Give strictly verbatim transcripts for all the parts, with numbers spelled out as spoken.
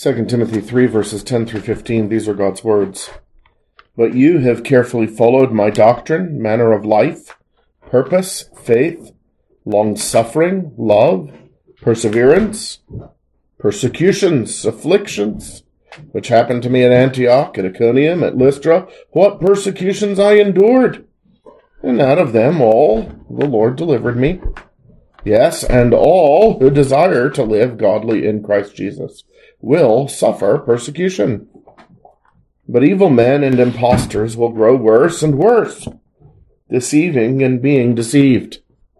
Second Timothy three, verses ten through fifteen, these are God's words. But you have carefully followed my doctrine, manner of life, purpose, faith, long-suffering, love, perseverance, persecutions, afflictions, which happened to me at Antioch, at Iconium, at Lystra. What persecutions I endured! And out of them all the Lord delivered me. Yes, and all who desire to live godly in Christ Jesus will suffer persecution. But evil men and impostors will grow worse and worse, deceiving and being deceived.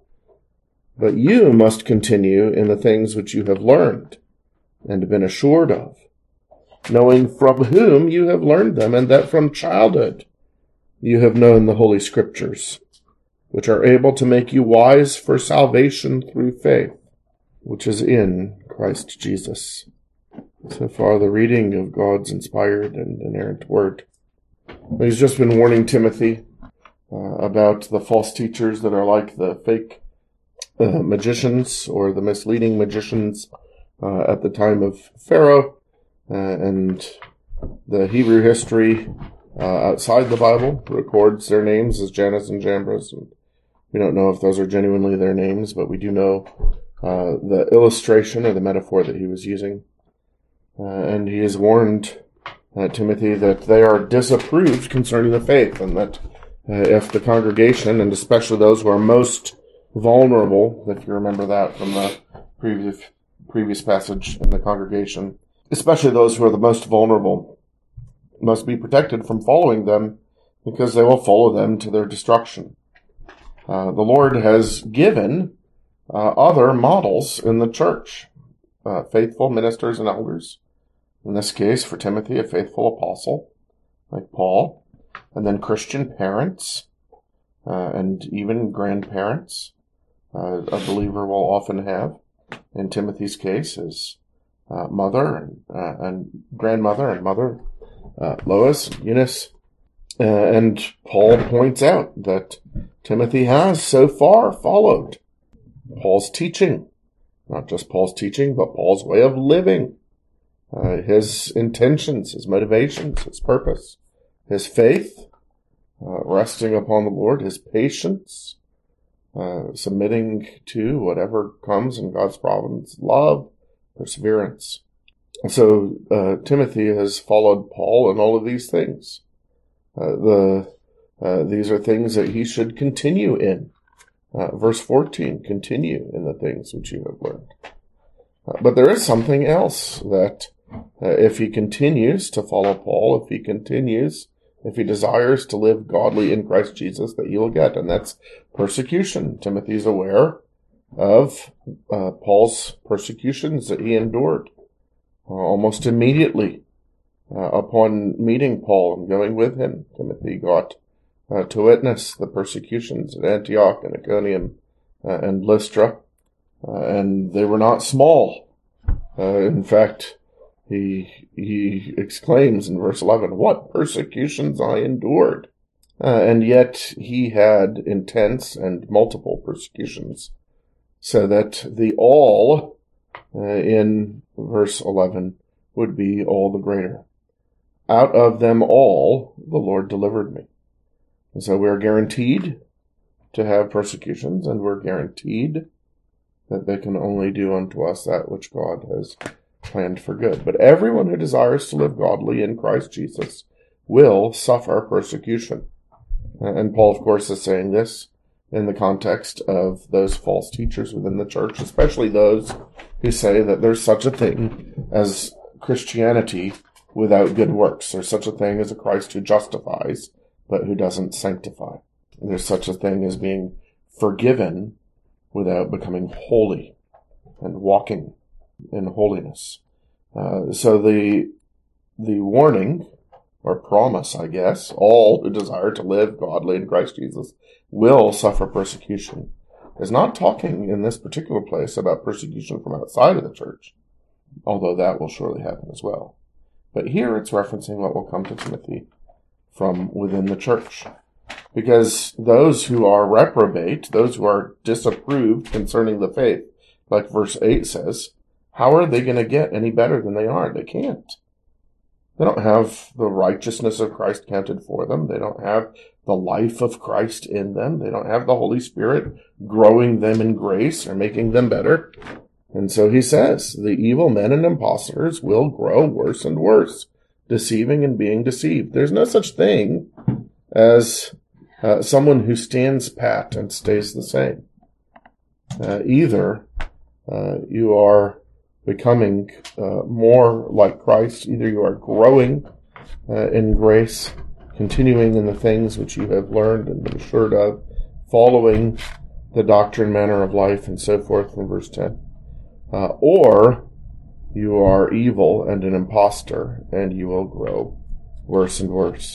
But you must continue in the things which you have learned and been assured of, knowing from whom you have learned them, and that from childhood you have known the Holy Scriptures, which are able to make you wise for salvation through faith, which is in Christ Jesus. So far, the reading of God's inspired and inerrant word. He's just been warning Timothy uh, about the false teachers that are like the fake uh, magicians or the misleading magicians uh, at the time of Pharaoh, uh, and the Hebrew history uh, outside the Bible records their names as Jannes and Jambres. And we don't know if those are genuinely their names, but we do know uh, the illustration or the metaphor that he was using. Uh, and he has warned uh, Timothy that they are disapproved concerning the faith, and that uh, if the congregation, and especially those who are most vulnerable, if you remember that from the previous previous passage in the congregation, especially those who are the most vulnerable, must be protected from following them, because they will follow them to their destruction. Uh, the Lord has given uh, other models in the church, uh, faithful ministers and elders. In this case, for Timothy, a faithful apostle, like Paul, and then Christian parents, uh, and even grandparents. Uh, a believer will often have, in Timothy's case, his uh, mother and, uh, and grandmother and mother, uh, Lois, Eunice. Uh, and Paul points out that Timothy has so far followed Paul's teaching. Not just Paul's teaching, but Paul's way of living. Uh, his intentions, his motivations, his purpose, his faith, uh, resting upon the Lord, his patience, uh, submitting to whatever comes in God's providence, love, perseverance. And so uh, Timothy has followed Paul in all of these things. Uh, the uh, these are things that he should continue in. Uh, verse fourteen, continue in the things which you have learned. Uh, but there is something else that uh, if he continues to follow Paul, if he continues, if he desires to live godly in Christ Jesus, that he will get, and that's persecution. Timothy's aware of uh, Paul's persecutions that he endured uh, almost immediately uh, upon meeting Paul and going with him. Timothy got uh, to witness the persecutions at Antioch and Iconium uh, and Lystra, uh, and they were not small. Uh, in fact, he he exclaims in verse eleven, "What persecutions I endured!" Uh, and yet he had intense and multiple persecutions, so that the all uh, in verse eleven would be all the greater. Out of them all the Lord delivered me. And so we are guaranteed to have persecutions, and we're guaranteed that they can only do unto us that which God has planned for good. But everyone who desires to live godly in Christ Jesus will suffer persecution. And Paul, of course, is saying this in the context of those false teachers within the church, especially those who say that there's such a thing as Christianity without good works. There's such a thing as a Christ who justifies, but who doesn't sanctify. There's such a thing as being forgiven without becoming holy and walking in holiness. Uh, so the the warning, or promise, I guess, all who desire to live godly in Christ Jesus will suffer persecution, is not talking in this particular place about persecution from outside of the church, although that will surely happen as well. But here it's referencing what will come to Timothy from within the church. Because those who are reprobate, those who are disapproved concerning the faith, like verse eight says, How are they going to get any better than they are? They can't. They don't have the righteousness of Christ counted for them. They don't have the life of Christ in them. They don't have the Holy Spirit growing them in grace or making them better. And so he says, the evil men and impostors will grow worse and worse, deceiving and being deceived. There's no such thing as uh, someone who stands pat and stays the same. Uh, either uh, you are becoming uh, more like Christ, either you are growing uh, in grace, continuing in the things which you have learned and been assured of, following the doctrine, manner of life, and so forth from verse ten. Uh, or you are evil and an impostor, and you will grow worse and worse.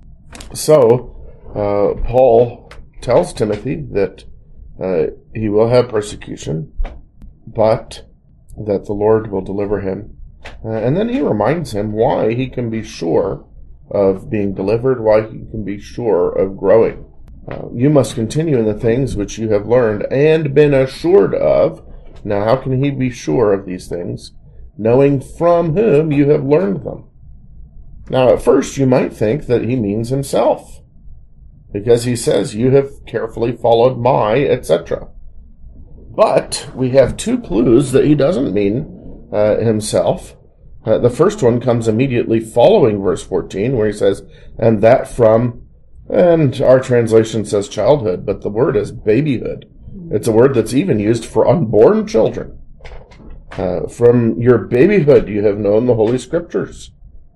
So, uh, Paul tells Timothy that uh, he will have persecution, but that the Lord will deliver him. Uh, and then he reminds him why he can be sure of being delivered, why he can be sure of growing. Uh, you must continue in the things which you have learned and been assured of. Now, how can he be sure of these things? Knowing from whom you have learned them. Now, at first, you might think that he means himself, because he says, you have carefully followed my, et cetera. But we have two clues that he doesn't mean uh, himself. Uh, the first one comes immediately following verse fourteen, where he says, and that from, and our translation says childhood, but the word is babyhood. It's a word that's even used for unborn children. Uh, from your babyhood you have known the Holy Scriptures.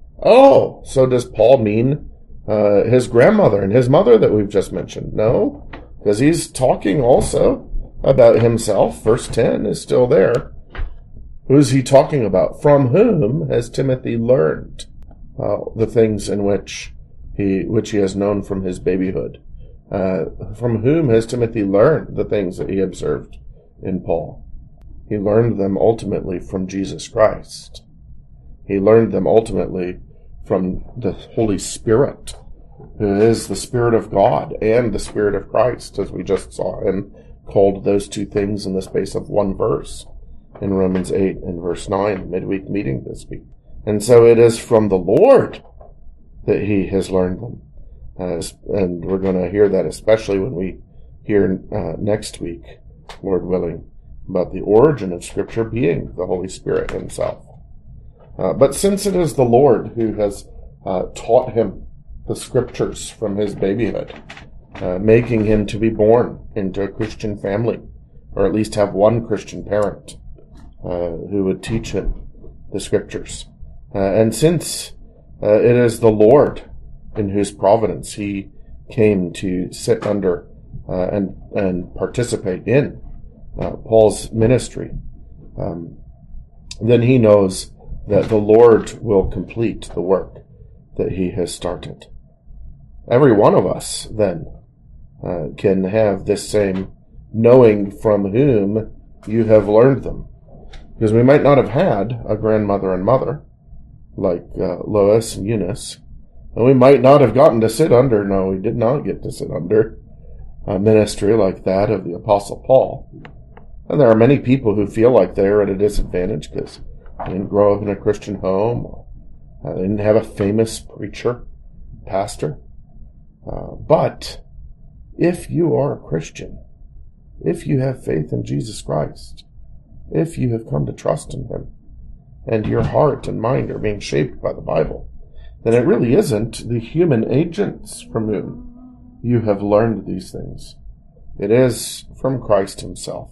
Oh, so does Paul mean uh, his grandmother and his mother that we've just mentioned? No, because he's talking also about himself. Verse ten is still there. Who is he talking about? From whom has Timothy learned uh, the things in which he which he has known from his babyhood? Uh, from whom has Timothy learned the things that he observed in Paul? He learned them ultimately from Jesus Christ. He learned them ultimately from the Holy Spirit, who is the Spirit of God and the Spirit of Christ, as we just saw him called those two things in the space of one verse in Romans eight and verse nine, midweek meeting this week. And so it is from the Lord that he has learned them. Uh, and we're going to hear that especially when we hear uh, next week, Lord willing, about the origin of Scripture being the Holy Spirit himself. Uh, but since it is the Lord who has uh, taught him the Scriptures from his babyhood, uh, making him to be born into a Christian family, or at least have one Christian parent uh, who would teach him the Scriptures. Uh, and since uh, it is the Lord in whose providence he came to sit under uh, and and participate in uh, Paul's ministry, um, then he knows that the Lord will complete the work that he has started. Every one of us, then, uh, can have this same knowing from whom you have learned them. Because we might not have had a grandmother and mother, like uh, Lois and Eunice, and we might not have gotten to sit under, no, we did not get to sit under a ministry like that of the Apostle Paul. And there are many people who feel like they're at a disadvantage because they didn't grow up in a Christian home, or uh, they didn't have a famous preacher, pastor. Uh, but if you are a Christian, if you have faith in Jesus Christ, if you have come to trust in him, and your heart and mind are being shaped by the Bible, then it really isn't the human agents from whom you have learned these things. It is from Christ himself.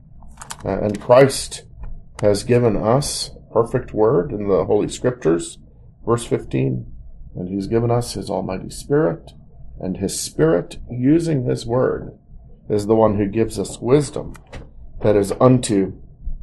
Uh, and Christ has given us perfect word in the Holy Scriptures, verse fifteen, and he's given us his Almighty Spirit, and his Spirit, using his word, is the one who gives us wisdom that is unto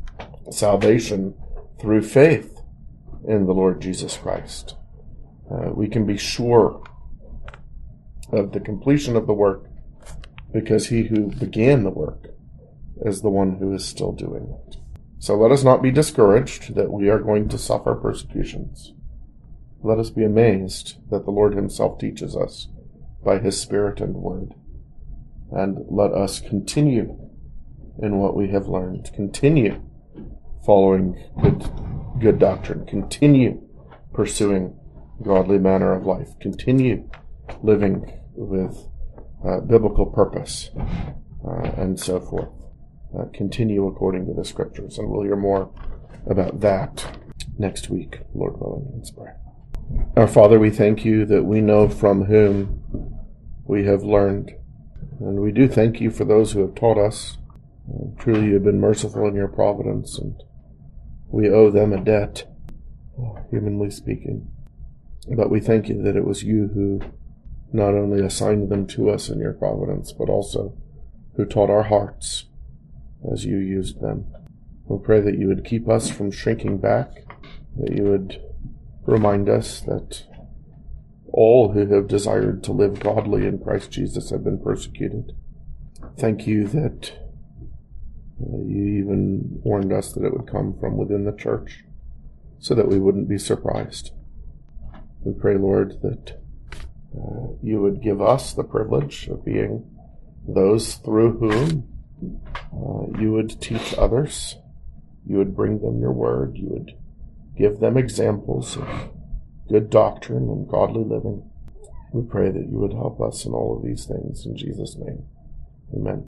salvation through faith in the Lord Jesus Christ. Uh, we can be sure of the completion of the work because he who began the work is the one who is still doing it. So let us not be discouraged that we are going to suffer persecutions. Let us be amazed that the Lord himself teaches us by his Spirit and word. And let us continue in what we have learned. Continue following good, good doctrine. Continue pursuing godly manner of life. Continue living with uh, biblical purpose uh, and so forth. Uh, continue according to the Scriptures. And we'll hear more about that next week, Lord willing. Let's pray. Our Father, we thank you that we know from whom we have learned. And we do thank you for those who have taught us. Uh, truly you have been merciful in your providence, and we owe them a debt, humanly speaking. But we thank you that it was you who not only assigned them to us in your providence, but also who taught our hearts as you used them. We pray that you would keep us from shrinking back, that you would remind us that all who have desired to live godly in Christ Jesus have been persecuted. Thank you that uh, you even warned us that it would come from within the church, so that we wouldn't be surprised. We pray, Lord, that uh, you would give us the privilege of being those through whom uh, you would teach others, you would bring them your word, you would give them examples of good doctrine and godly living. We pray that you would help us in all of these things. In Jesus' name, amen.